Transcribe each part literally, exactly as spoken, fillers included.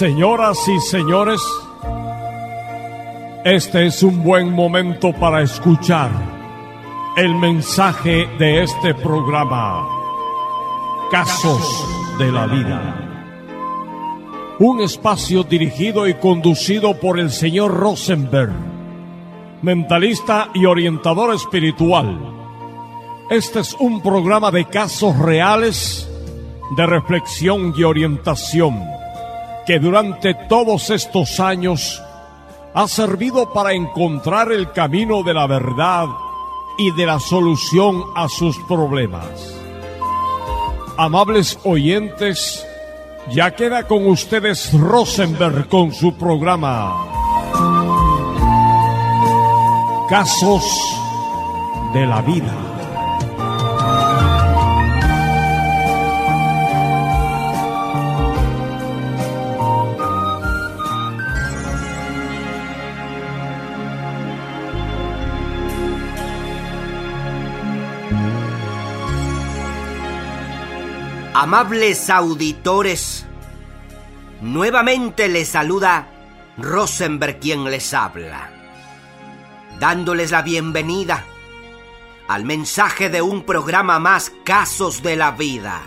Señoras y señores, este es un buen momento para escuchar el mensaje de este programa, Casos de la Vida. Un espacio dirigido y conducido por el señor Rosenberg, mentalista y orientador espiritual. Este es un programa de casos reales, de reflexión y orientación, que durante todos estos años ha servido para encontrar el camino de la verdad y de la solución a sus problemas. Amables oyentes, ya queda con ustedes Rosenberg con su programa Casos de la Vida. Amables auditores, nuevamente les saluda Rosenberg quien les habla, dándoles la bienvenida al mensaje de un programa más, Casos de la Vida.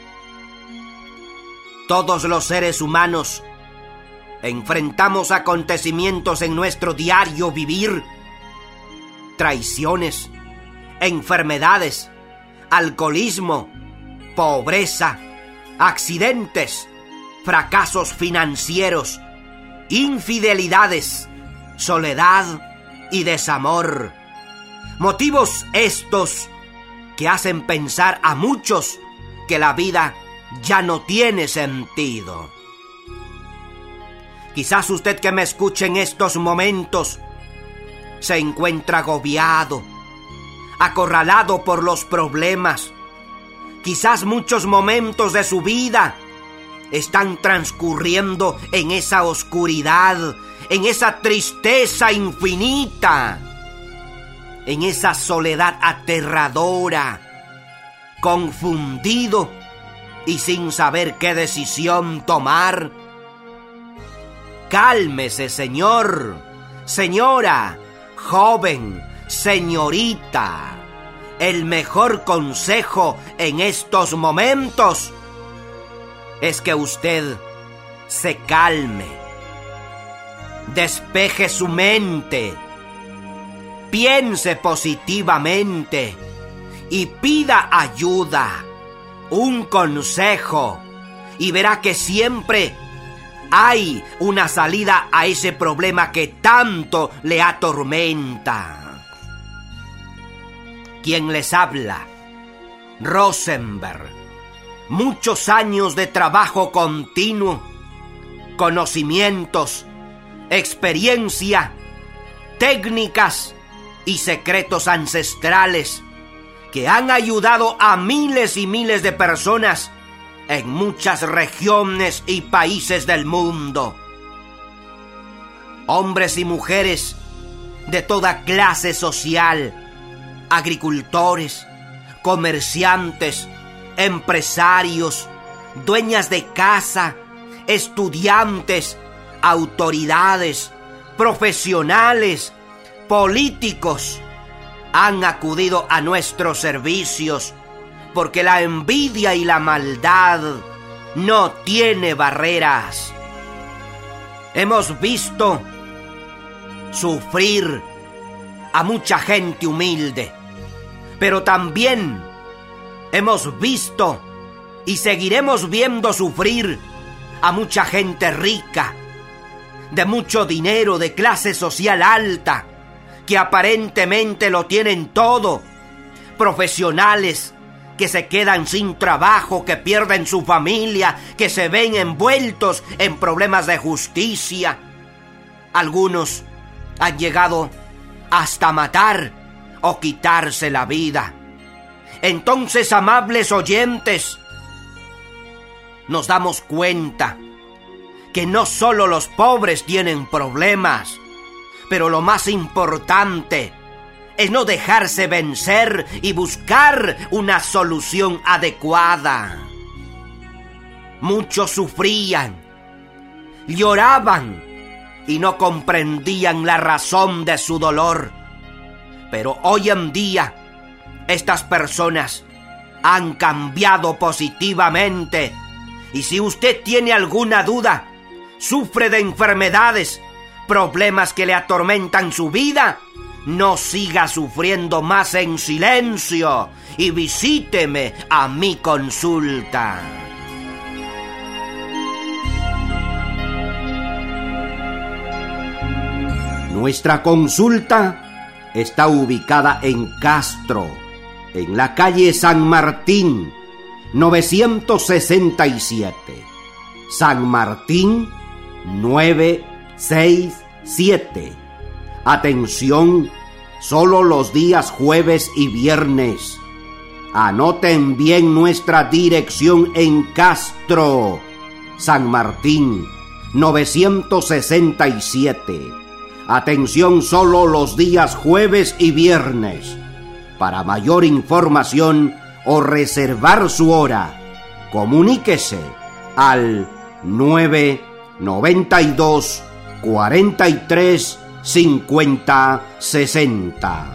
Todos los seres humanos enfrentamos acontecimientos en nuestro diario vivir, traiciones, enfermedades, alcoholismo, pobreza, accidentes, fracasos financieros, infidelidades, soledad y desamor. Motivos estos que hacen pensar a muchos que la vida ya no tiene sentido. Quizás usted que me escuche en estos momentos se encuentra agobiado, acorralado por los problemas. Quizás muchos momentos de su vida están transcurriendo en esa oscuridad, en esa tristeza infinita, en esa soledad aterradora, confundido y sin saber qué decisión tomar. Cálmese, señor, señora, joven, señorita. El mejor consejo en estos momentos es que usted se calme, despeje su mente, piense positivamente y pida ayuda, un consejo, y verá que siempre hay una salida a ese problema que tanto le atormenta. Quien les habla, Rosenberg. Muchos años de trabajo continuo, conocimientos, experiencia, técnicas y secretos ancestrales que han ayudado a miles y miles de personas en muchas regiones y países del mundo. Hombres y mujeres de toda clase social, agricultores, comerciantes, empresarios, dueñas de casa, estudiantes, autoridades, profesionales, políticos, han acudido a nuestros servicios porque la envidia y la maldad no tiene barreras. Hemos visto sufrir a mucha gente humilde, pero también hemos visto y seguiremos viendo sufrir a mucha gente rica, de mucho dinero, de clase social alta, que aparentemente lo tienen todo, profesionales que se quedan sin trabajo, que pierden su familia, que se ven envueltos en problemas de justicia. Algunos han llegado hasta matar o quitarse la vida. Entonces, amables oyentes, nos damos cuenta que no solo los pobres tienen problemas, pero lo más importante es no dejarse vencer y buscar una solución adecuada. Muchos sufrían, lloraban y no comprendían la razón de su dolor. Pero hoy en día, estas personas han cambiado positivamente. Y si usted tiene alguna duda, sufre de enfermedades, problemas que le atormentan su vida, no siga sufriendo más en silencio y visíteme a mi consulta. Nuestra consulta está ubicada en Castro, en la calle San Martín, novecientos sesenta y siete. San Martín, novecientos sesenta y siete. Atención, solo los días jueves y viernes. Anoten bien nuestra dirección en Castro, San Martín, novecientos sesenta y siete. Atención, solo los días jueves y viernes. Para mayor información o reservar su hora, comuníquese al nueve noventa y dos cuarenta y tres cincuenta sesenta.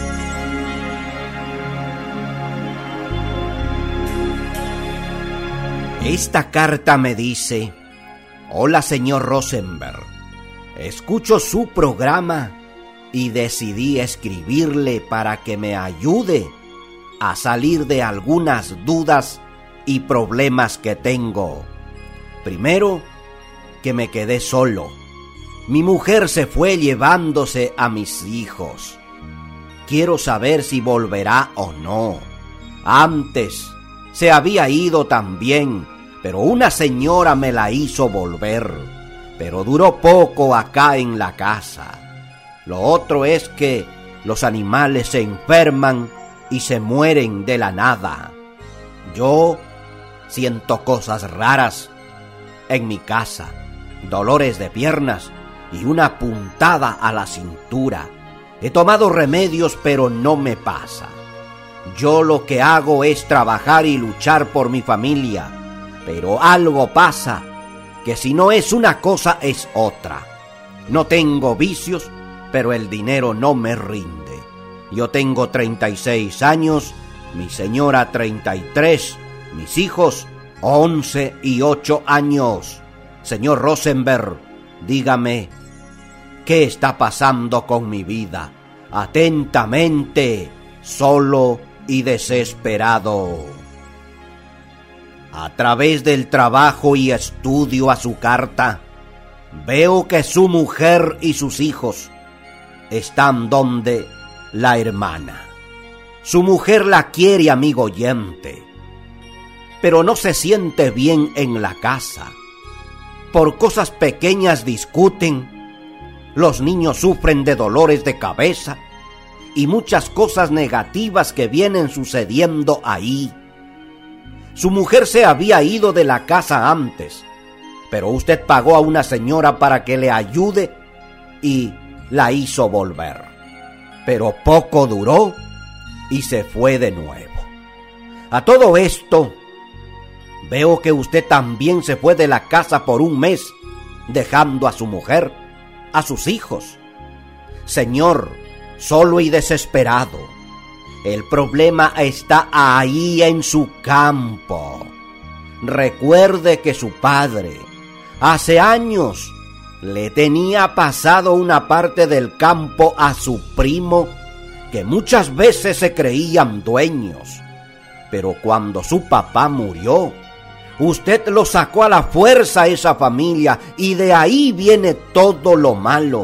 Esta carta me dice: hola, señor Rosenberg. Escucho su programa y decidí escribirle para que me ayude a salir de algunas dudas y problemas que tengo. Primero, que me quedé solo. Mi mujer se fue llevándose a mis hijos. Quiero saber si volverá o no. Antes se había ido también, pero una señora me la hizo volver. Pero duró poco acá en la casa. Lo otro es que los animales se enferman y se mueren de la nada. Yo siento cosas raras en mi casa, dolores de piernas y una puntada a la cintura. He tomado remedios, pero no me pasa. Yo lo que hago es trabajar y luchar por mi familia, pero algo pasa, que si no es una cosa es otra. No tengo vicios, pero el dinero no me rinde. Yo tengo treinta y seis años, mi señora treinta y tres, mis hijos once y ocho años. Señor Rosenberg, dígame, ¿qué está pasando con mi vida? Atentamente, solo y desesperado. A través del trabajo y estudio a su carta, veo que su mujer y sus hijos están donde la hermana. Su mujer la quiere, amigo oyente, pero no se siente bien en la casa. Por cosas pequeñas discuten, los niños sufren de dolores de cabeza y muchas cosas negativas que vienen sucediendo ahí. Su mujer se había ido de la casa antes, pero usted pagó a una señora para que le ayude y la hizo volver. Pero poco duró y se fue de nuevo. A todo esto, veo que usted también se fue de la casa por un mes, dejando a su mujer, a sus hijos. Señor, solo y desesperado, el problema está ahí en su campo. Recuerde que su padre, hace años, le tenía pasado una parte del campo a su primo, que muchas veces se creían dueños. Pero cuando su papá murió, usted lo sacó a la fuerza a esa familia y de ahí viene todo lo malo.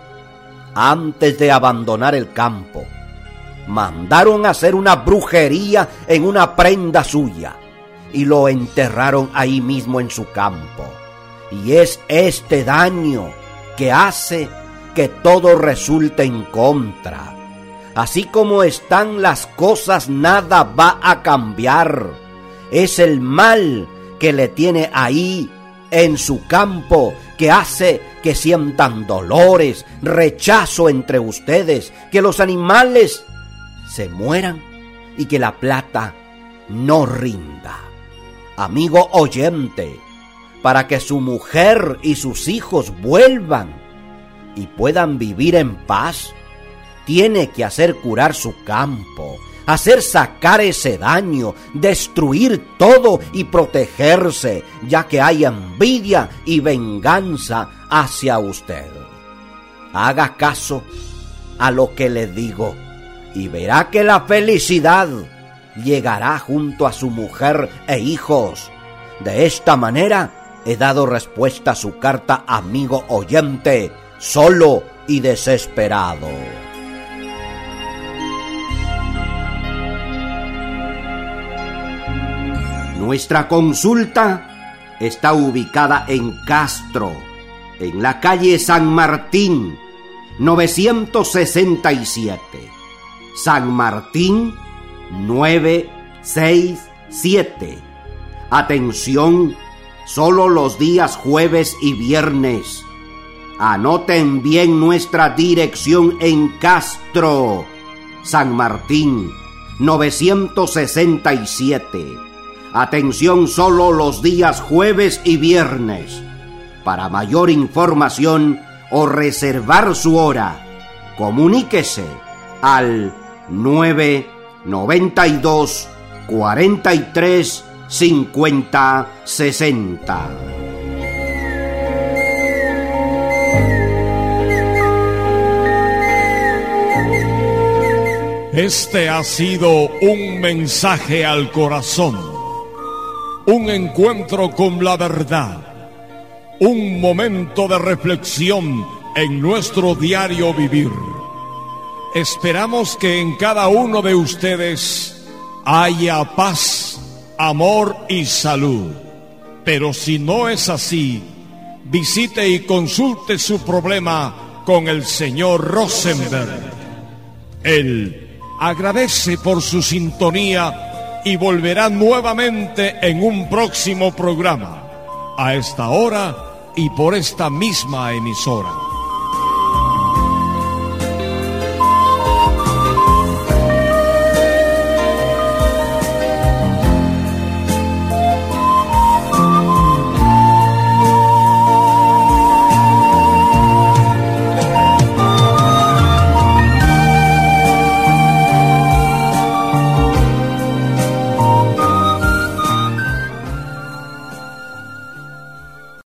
Antes de abandonar el campo, mandaron a hacer una brujería en una prenda suya y lo enterraron ahí mismo en su campo. Y es este daño que hace que todo resulte en contra. Así como están las cosas, nada va a cambiar. Es el mal que le tiene ahí en su campo que hace que sientan dolores, rechazo entre ustedes, que los animales se mueran y que la plata no rinda. Amigo oyente, para que su mujer y sus hijos vuelvan y puedan vivir en paz, tiene que hacer curar su campo, hacer sacar ese daño, destruir todo y protegerse, ya que hay envidia y venganza hacia usted. Haga caso a lo que le digo y verá que la felicidad llegará junto a su mujer e hijos. De esta manera he dado respuesta a su carta, amigo oyente, solo y desesperado. Nuestra consulta está ubicada en Castro, en la calle San Martín, novecientos sesenta y siete. San Martín, novecientos sesenta y siete. Atención, solo los días jueves y viernes. Anoten bien nuestra dirección en Castro, San Martín, novecientos sesenta y siete. Atención, solo los días jueves y viernes. Para mayor información o reservar su hora, comuníquese al nueve noventa y dos cuarenta y tres cincuenta sesenta. Este ha sido un mensaje al corazón, un encuentro con la verdad, un momento de reflexión en nuestro diario vivir. Esperamos que en cada uno de ustedes haya paz, amor y salud. Pero si no es así, visite y consulte su problema con el señor Rosenberg. Él agradece por su sintonía y volverá nuevamente en un próximo programa, a esta hora y por esta misma emisora.